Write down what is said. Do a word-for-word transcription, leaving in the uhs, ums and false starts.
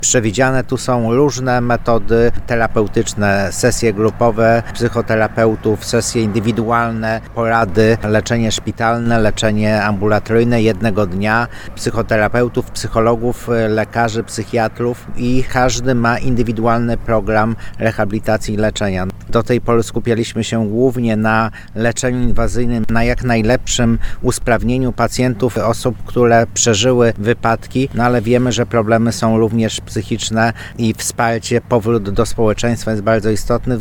Przewidziane tu są różne metody terapeutyczne, sesje grupowe psychoterapeutów, sesje indywidualne, porady, leczenie szpitalne, leczenie ambulatoryjne jednego dnia, psychoterapeutów, psychologów, lekarzy, psychiatrów i każdy ma indywidualny program rehabilitacji i leczenia. Do tej pory skupialiśmy się głównie na leczeniu inwazyjnym, na jak najlepszym usprawnieniu pacjentów, osób, które przeżyły wypadki, no ale wiemy, że problemy są również psychiczne i wsparcie, powrót do społeczeństwa jest bardzo istotny.